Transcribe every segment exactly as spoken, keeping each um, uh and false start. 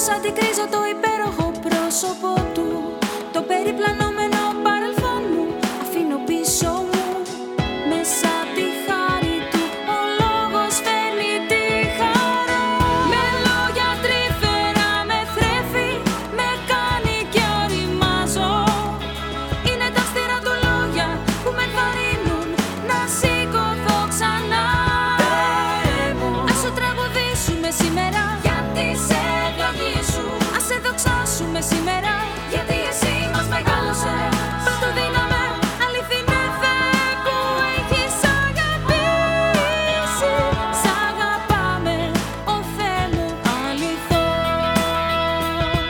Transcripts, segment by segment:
Πώς αντικρίζω το υπέροχο πρόσωπο του, το περιπλανόμενο παρελθόν μου αφήνω πίσω μου. Μέσα απ' τη χάρη του ο λόγος φέρνει τη χαρά. Με λόγια τρυφερά με θρέφει, με κάνει και οριμάζω. Είναι τα αυστηρά του λόγια που με ενθαρρύνουν να σηκωθώ ξανά. Ας σου τραγουδήσουμε σήμερα γιατί σε ευλογεί σου. Ας σε δοξάσουμε σήμερα γιατί εσύ μας μεγάλωσες. Πρώτο δύναμε, αληθινέ Θεέ που έχεις αγαπήσει. Σ' αγαπάμε, ο Θεέ μου αληθώς.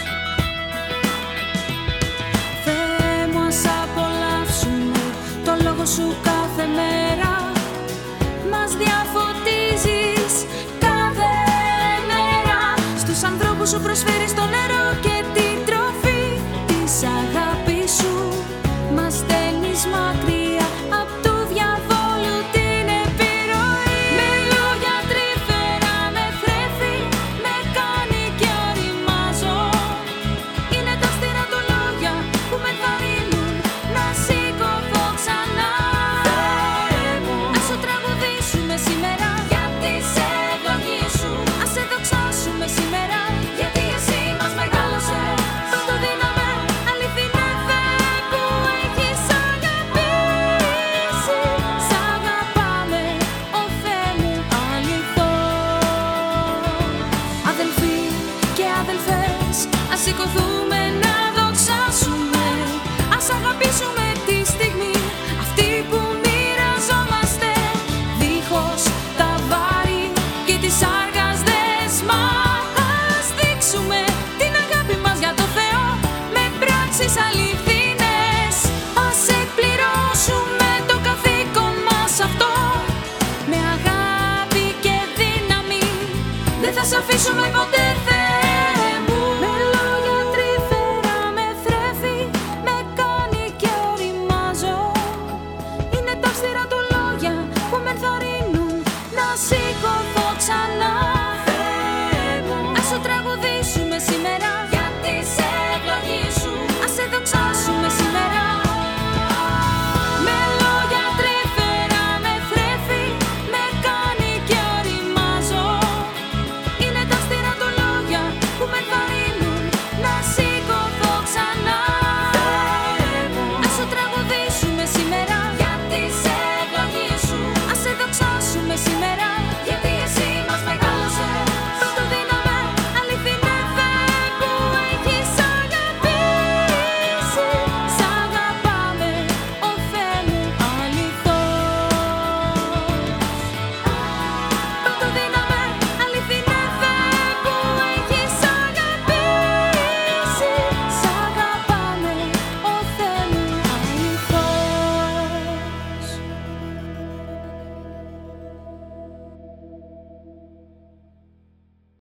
Θεέ μου, ας απολαύσουμε το λόγο σου κάθε μέρα. Μας διαφωτίζεις κάθε μέρα. Στους ανθρώπους σου προσφέρεις το νερό και την τροφή της αγάπης σου. Μας στέλνεις μακριά απ' του διαβόλου την επιρροή. Με λόγια τρυφερά με θρέφει, με κάνει και οριμάζω. Είναι τα αυστηρά του λόγια που με ενθαρρύνουν να σηκωθώ ξανά. Ας σου τραγουδήσουμε σήμερα γιατί σε ευλογεί σου. Ας σε δοξάσουμε σήμερα γιατί εσύ μας μεγάλωσες. Πρώτο δύναμε, αληθινέ Θεέ που έχεις αγαπήσει. Σ' αγαπάμε, ο Θεέ μου αληθώς. Αδελφοί και αδελφές, ας σηκωθούμε να δοξάσουμε. Ας αγαπήσουμε τη στιγμή αυτή που μοιραζόμαστε. Δίχως τα βάρη και τις άργας δεσμά. Ας δείξουμε την αγάπη μας για το Θεό με πράξεις αληθινές. Ας εκπληρώσουμε το καθήκον μας αυτό με αγάπη και δύναμη. Δεν θα σ' αφήσουμε ποτέ, Θεέ μου. Με λόγια τρυφερά με θρέφει, με κάνει και οριμάζω. Είναι τα αυστηρά του λόγια που με ενθαρρύνουν να σηκωθώ